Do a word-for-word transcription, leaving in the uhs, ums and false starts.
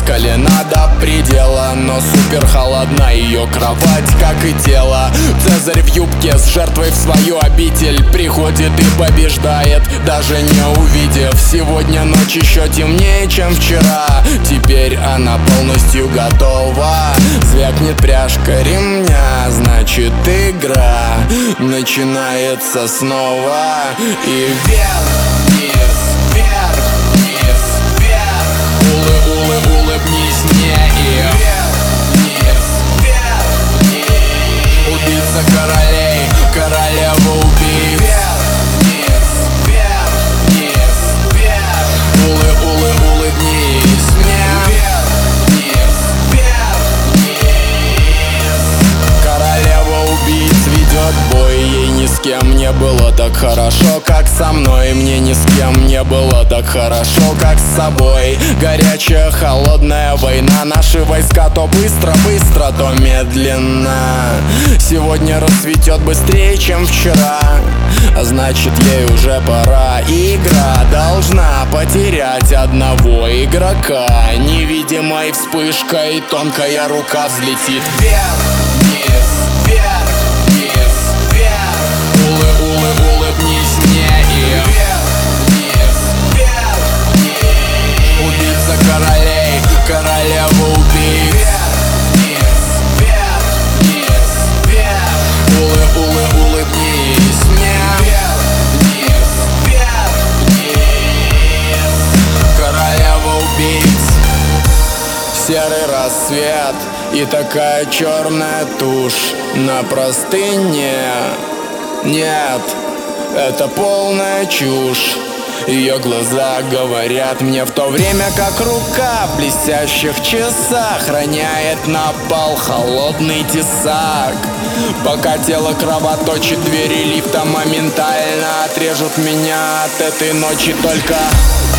раскалена до предела, но супер холодна ее кровать, как и тело. Цезарь в юбке с жертвой в свою обитель приходит и побеждает, даже не увидев. Сегодня ночь еще темнее, чем вчера. Теперь она полностью готова. Звякнет пряжка ремня, значит игра начинается снова. И вверх, вниз, вверх, вниз, вверх. Улы, улы, улыбнись мне. И вверх, вниз, вверх, вниз. Убийца королей, королева убийц. Вверх, вниз, вверх, вниз, вверх. Улы, улы, улыбнись мне. Вверх, вниз, вверх, вниз. Королева убийц ведет бой, ей ни с кем не было так хорошо, как со мной. Мне ни с кем не было так хорошо, как с собой. Горячая, холодная война. Наши войска то быстро-быстро, то медленно. Сегодня рассветет быстрее, чем вчера, а значит ей уже пора. Игра должна потерять одного игрока. Невидимой вспышкой тонкая рука взлетит вверх, вниз, вверх, вниз, вверх. Улы, улы, улыбнись мне. И вверх, вниз, вверх, вниз. Убийца королей, королева убийц. Вверх, вниз, вверх, вниз, вверх. Улы, улы, улыбнись мне. Вверх, вниз, вверх, вниз. Королева убийц. Серый рассвет и такая черная тушь на простыне. Нет, это полная чушь. Ее глаза говорят мне, в то время как рука в блестящих часах роняет на пол холодный тесак. Пока тело кровоточит, двери лифта моментально отрежут меня от этой ночи. Только